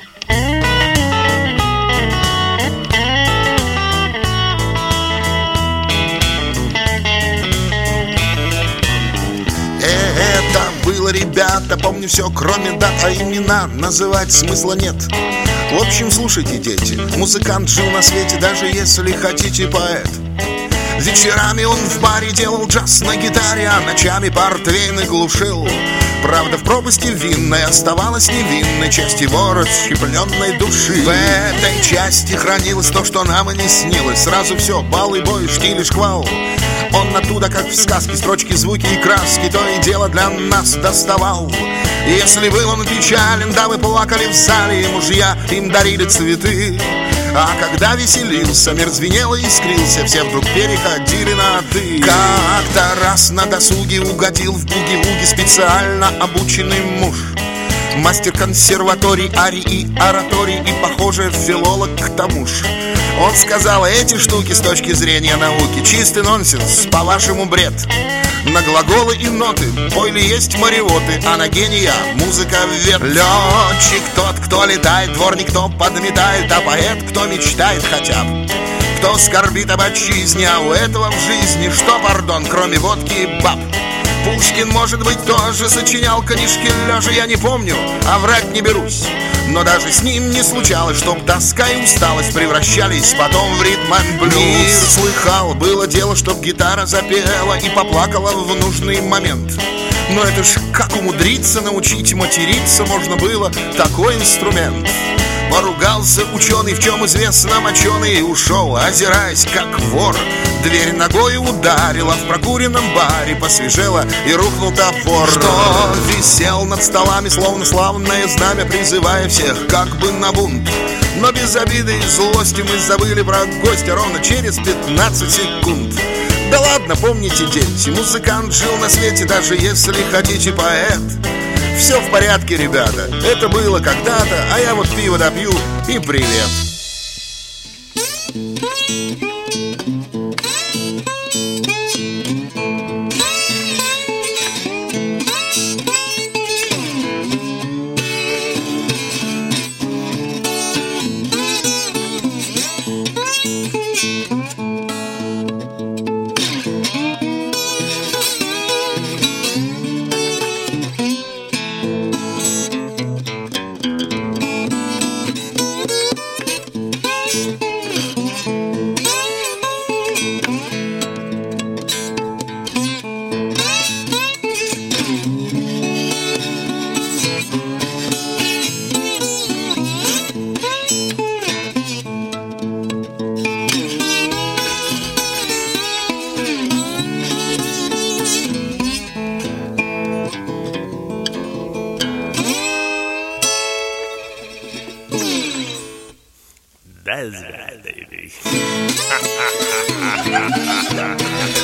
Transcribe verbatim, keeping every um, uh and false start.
Это было, ребята, помню все, кроме дат, а имена называть смысла нет. В общем, слушайте, дети, музыкант жил на свете, даже если хотите, поэт. Вечерами он в баре делал джаз на гитаре, а ночами портвейн глушил. Правда, в пропасти винной оставалась невинной часть его расщепленной души. В этой части хранилось то, что нам и не снилось. Сразу все, бал и бой, штиль и шквал. Он оттуда, как в сказке, строчки, звуки и краски, то и дело для нас доставал. И если был он печален, дамы плакали в зале, и мужья им дарили цветы. А когда веселился, мир звенел и искрился, все вдруг переходили на «ты». Как-то раз на досуге угодил в буги-вуги специально обученный муж, мастер консерваторий, арий и ораторий, и, похоже, филолог к тому ж. Он сказал: эти штуки с точки зрения науки чистый нонсенс, по-вашему бред. На глаголы и ноты пой ли есть мариоты, а на гения музыка вверх. Летчик тот, кто летает, дворник, кто подметает, а поэт, кто мечтает хотя бы, кто скорбит об отчизне. А у этого в жизни что, пардон, кроме водки и баб? Пушкин, может быть, тоже сочинял книжки лежа, я не помню, а врать не берусь. Но даже с ним не случалось, чтоб тоска и усталость превращались потом в ритм and блюз. Мир слыхал, было дело, чтоб гитара запела и поплакала в нужный момент. Но это ж как умудриться научить материться можно было такой инструмент. Поругался ученый, в чем известно моченый, и ушел, озираясь как вор. Дверь ногой ударила, в прокуренном баре посвежела, и рухнул топор, что висел над столами, словно славное знамя, призывая всех как бы на бунт. Но без обиды и злости мы забыли про гостя ровно через пятнадцать секунд. Да ладно, помните, дети, музыкант жил на свете, даже если хотите, поэт. Все в порядке, ребята, это было когда-то, а я вот пиво допью и привет. That's bad, baby.